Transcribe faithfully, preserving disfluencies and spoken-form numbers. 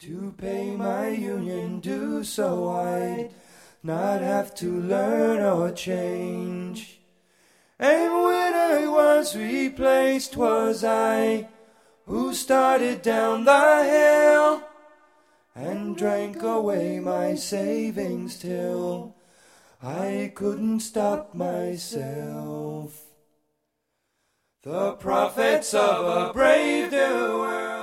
to pay my union due, so I'd not have to learn or change. And when I was replaced, 'twas I who started down the hill and drank away my savings till I couldn't stop myself. The prophets of a brave new world